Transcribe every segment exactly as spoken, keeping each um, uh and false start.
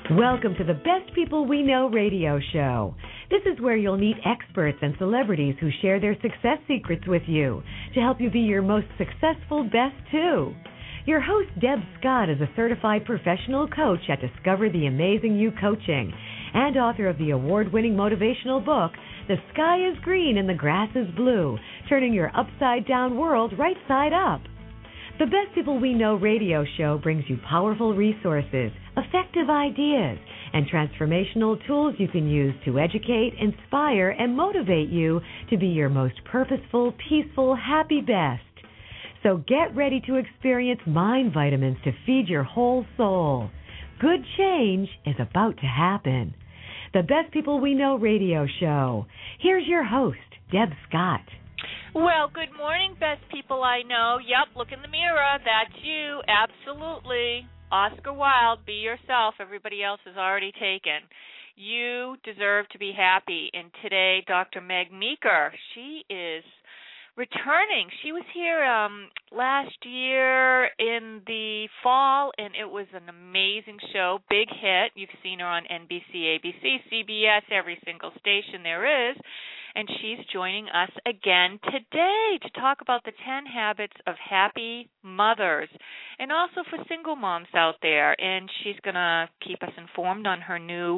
Welcome to the Best People We Know radio show. This is where you'll meet experts and celebrities who share their success secrets with you to help you be your most successful best too. Your host, Deb Scott, is a certified professional coach at Discover the Amazing You Coaching and author of the award-winning motivational book, The Sky is Green and the Grass is Blue, turning your upside-down world right side up. The Best People We Know radio show brings you powerful resources, effective ideas, and transformational tools you can use to educate, inspire, and motivate you to be your most purposeful, peaceful, happy best. So get ready to experience mind vitamins to feed your whole soul. Good change is about to happen. The Best People We Know radio show. Here's your host, Deb Scott. Well, good morning, best people I know. Yep, look in the mirror. That's you. Absolutely. Oscar Wilde, be yourself. Everybody else is already taken. You deserve to be happy. And today, Doctor Meg Meeker, she is returning. She was here um, last year in the fall, and it was an amazing show, big hit. You've seen her on N B C, A B C, C B S, every single station there is. And she's joining us again today to talk about the ten habits of happy mothers and also for single moms out there. And she's going to keep us informed on her new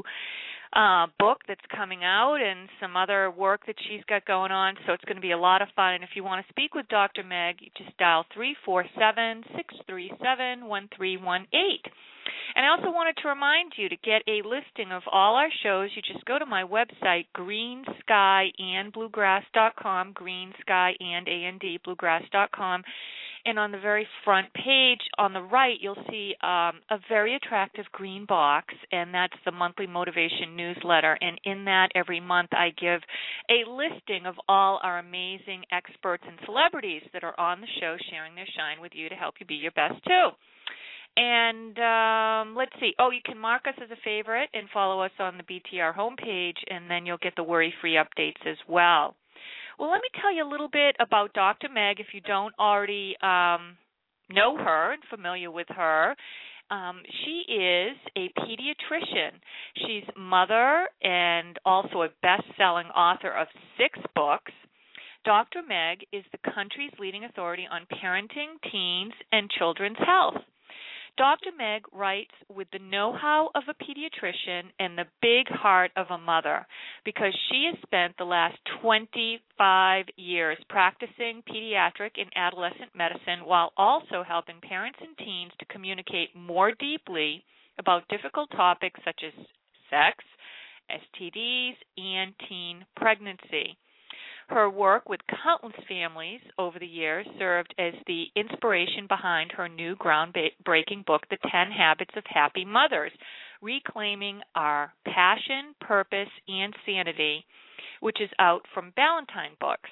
uh, book that's coming out and some other work that she's got going on. So it's going to be a lot of fun. And if you want to speak with Doctor Meg, you just dial three four seven, six three seven, one three one eight. And I also wanted to remind you to get a listing of all our shows. You just go to my website, green sky and bluegrass dot com, green sky and A N D, bluegrass dot com. And on the very front page on the right, you'll see um, a very attractive green box, and that's the monthly motivation newsletter. And in that, every month, I give a listing of all our amazing experts and celebrities that are on the show sharing their shine with you to help you be your best, too. And um, let's see. Oh, you can mark us as a favorite and follow us on the B T R homepage, and then you'll get the worry-free updates as well. Well, let me tell you a little bit about Doctor Meg if you don't already um, know her and familiar with her. Um, she is a pediatrician. She's mother and also a best-selling author of six books. Doctor Meg is the country's leading authority on parenting, teens, and children's health. Doctor Meg writes with the know-how of a pediatrician and the big heart of a mother because she has spent the last twenty-five years practicing pediatric and adolescent medicine while also helping parents and teens to communicate more deeply about difficult topics such as sex, S T Ds, and teen pregnancy. Her work with countless families over the years served as the inspiration behind her new groundbreaking book, The ten Habits of Happy Mothers, Reclaiming Our Passion, Purpose, and Sanity, which is out from Ballantine Books.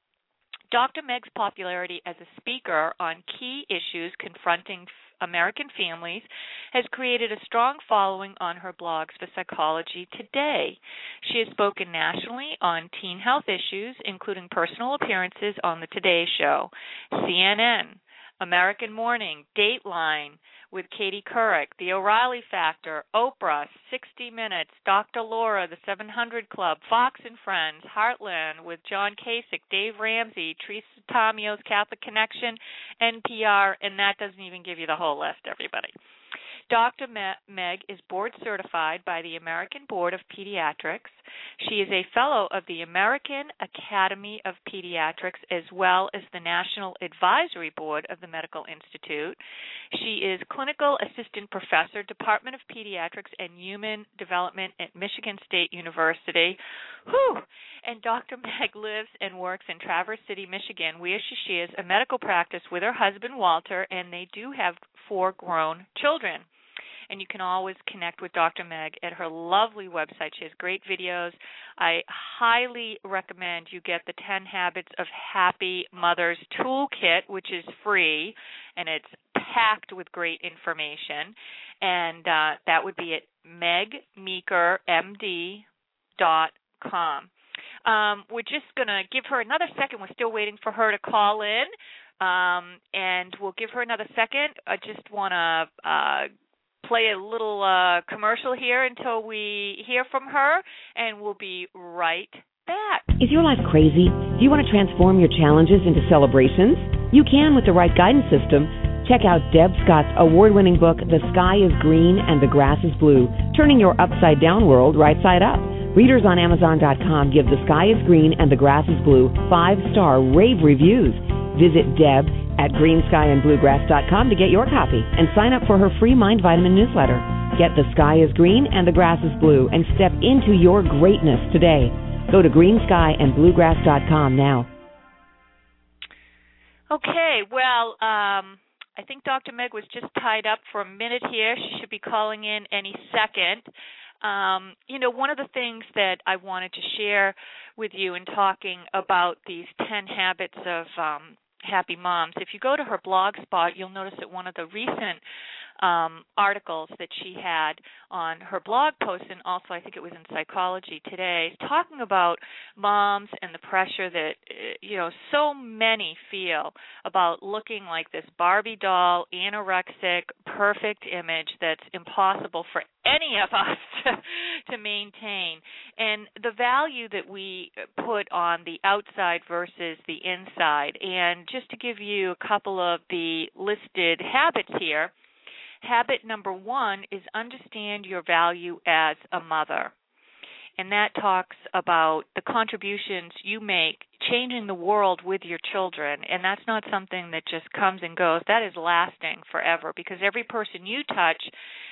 Doctor Meg's popularity as a speaker on key issues confronting American families has created a strong following on her blogs for Psychology Today. She has spoken nationally on teen health issues, including personal appearances on The Today Show, C N N, American Morning, Dateline with Katie Couric, The O'Reilly Factor, Oprah, sixty minutes, Doctor Laura, The seven hundred Club, Fox and Friends, Heartland with John Kasich, Dave Ramsey, Teresa Tomio's Catholic Connection, N P R, and that doesn't even give you the whole list, everybody. Doctor Meg is board certified by the American Board of Pediatrics. She is a fellow of the American Academy of Pediatrics as well as the National Advisory Board of the Medical Institute. She is clinical assistant professor, Department of Pediatrics and Human Development at Michigan State University. Whew. And Doctor Meg lives and works in Traverse City, Michigan, where she shares a medical practice with her husband, Walter, and they do have four grown children. And you can always connect with Doctor Meg at her lovely website. She has great videos. I highly recommend you get the ten Habits of Happy Mothers Toolkit, which is free, and it's packed with great information. And uh, that would be at meg meeker m d dot com. Um, we're just going to give her another second. We're still waiting for her to call in, um, and we'll give her another second. I just want to uh, play a little uh, commercial here until we hear from her, and we'll be right back. Is your life crazy? Do you want to transform your challenges into celebrations? You can with the right guidance system. Check out Deb Scott's award-winning book, The Sky is Green and the Grass is Blue, turning your upside-down world right side up. Readers on Amazon dot com give The Sky is Green and the Grass is Blue five-star rave reviews. Visit Deb at green sky and bluegrass dot com to get your copy and sign up for her free Mind Vitamin newsletter. Get The Sky is Green and the Grass is Blue and step into your greatness today. Go to green sky and bluegrass dot com now. Okay, well, um, I think Doctor Meg was just tied up for a minute here. She should be calling in any second. Um, you know, one of the things that I wanted to share with you in talking about these ten habits of um, happy moms, if you go to her blog spot, you'll notice that one of the recent um, articles that she had on her blog post, and also I think it was in Psychology Today, talking about moms and the pressure that, you know, so many feel about looking like this Barbie doll, anorexic, perfect image that's impossible for any of us to, to maintain. And the value that we put on the outside versus the inside. And just to give you a couple of the listed habits here, habit number one is understand your value as a mother. And that talks about the contributions you make changing the world with your children. And that's not something that just comes and goes. That is lasting forever, because every person you touch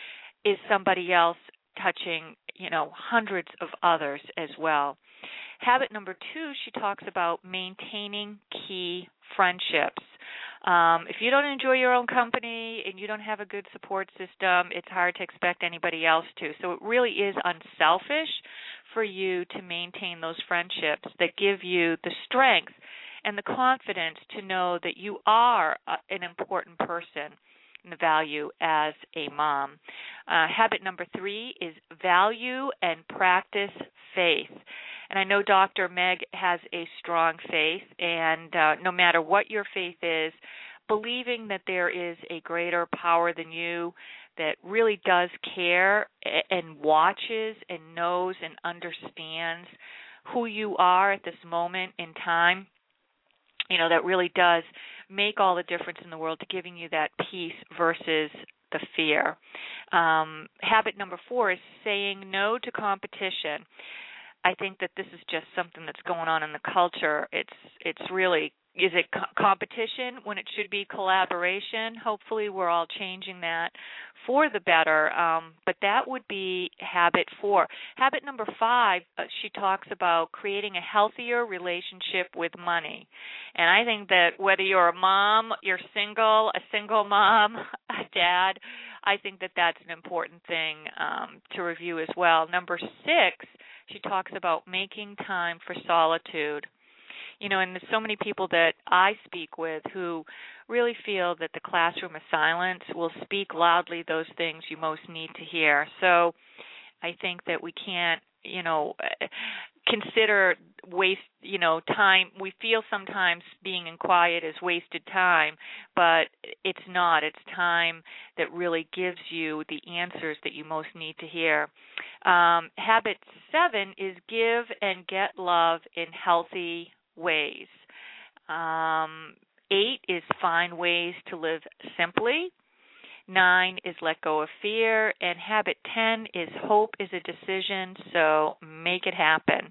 is somebody else touching, you know, hundreds of others as well. Habit number two, she talks about maintaining key friendships. Um, if you don't enjoy your own company and you don't have a good support system, it's hard to expect anybody else to. So it really is unselfish for you to maintain those friendships that give you the strength and the confidence to know that you are uh, an important person and the value as a mom. Uh, habit number three is value and practice faith. And I know Doctor Meg has a strong faith, and uh, no matter what your faith is, believing that there is a greater power than you that really does care and watches and knows and understands who you are at this moment in time, you know, that really does make all the difference in the world to giving you that peace versus the fear. Um, habit number four is saying no to competition. I think that this is just something that's going on in the culture. It's it's really, is it co- competition when it should be collaboration? Hopefully we're all changing that for the better, um, but that would be habit four. Habit number five, uh, she talks about creating a healthier relationship with money. And I think that whether you're a mom, you're single, a single mom, a dad, I think that that's an important thing um, to review as well. Number six, she talks about making time for solitude. You know, and there's so many people that I speak with who really feel that the classroom of silence will speak loudly those things you most need to hear. So I think that we can't, you know, consider waste, you know, time. We feel sometimes being in quiet is wasted time, but it's not. It's time that really gives you the answers that you most need to hear. Um, habit seven is give and get love in healthy ways. Um, eight is find ways to live simply. Nine is let go of fear. And habit ten is hope is a decision, so make it happen.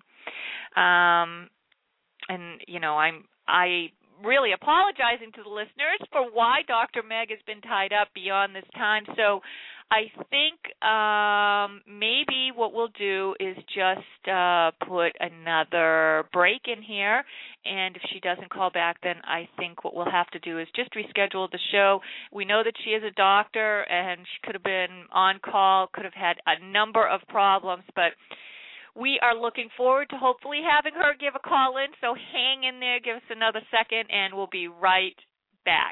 Um, and, you know, I'm I really apologizing to the listeners for why Doctor Meg has been tied up beyond this time. So I think um, maybe what we'll do is just uh, put another break in here, and if she doesn't call back, then I think what we'll have to do is just reschedule the show. We know that she is a doctor, and she could have been on call, could have had a number of problems, but we are looking forward to hopefully having her give a call in, so hang in there, give us another second, and we'll be right back.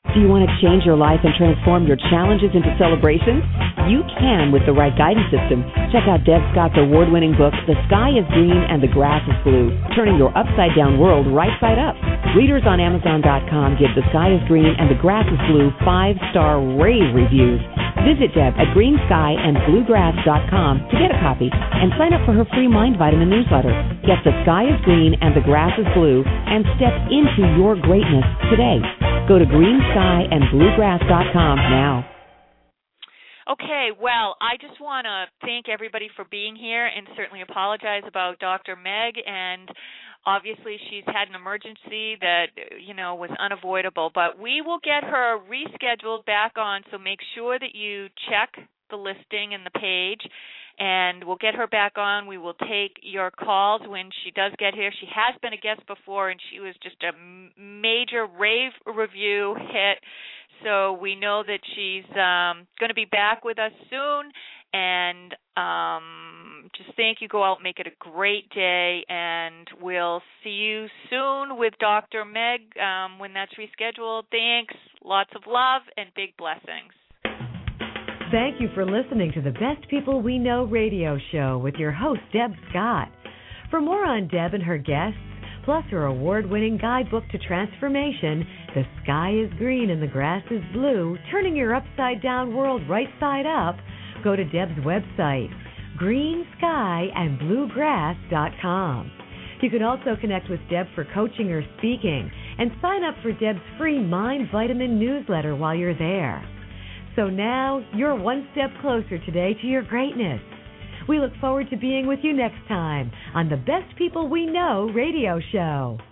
Do you want to change your life and transform your challenges into celebrations? You can with the right guidance system. Check out Deb Scott's award-winning book, The Sky is Green and the Grass is Blue, turning your upside-down world right side up. Readers on Amazon dot com give The Sky is Green and the Grass is Blue five-star rave reviews. Visit Deb at green sky and bluegrass dot com to get a copy and sign up for her free Mind Vitamin newsletter. Get The Sky is Green and the Grass is Blue and step into your greatness today. Go to green sky and bluegrass dot com now. Okay, well, I just want to thank everybody for being here and certainly apologize about Doctor Meg. And obviously she's had an emergency that, you know, was unavoidable. But we will get her rescheduled back on, so make sure that you check the listing and the page, and we'll get her back on. We will take your calls when she does get here. She has been a guest before, and she was just a major rave review hit. So we know that she's um, going to be back with us soon. And um, just thank you. Go out, make it a great day, and we'll see you soon with Doctor Meg um, when that's rescheduled. Thanks. Lots of love and big blessings. Thank you for listening to the Best People We Know radio show with your host, Deb Scott. For more on Deb and her guests, plus her award-winning guidebook to transformation, The Sky is Green and the Grass is Blue, turning your upside-down world right side up, go to Deb's website, green sky and bluegrass dot com. You can also connect with Deb for coaching or speaking and sign up for Deb's free Mind Vitamin newsletter while you're there. So now you're one step closer today to your greatness. We look forward to being with you next time on the Best People We Know radio show.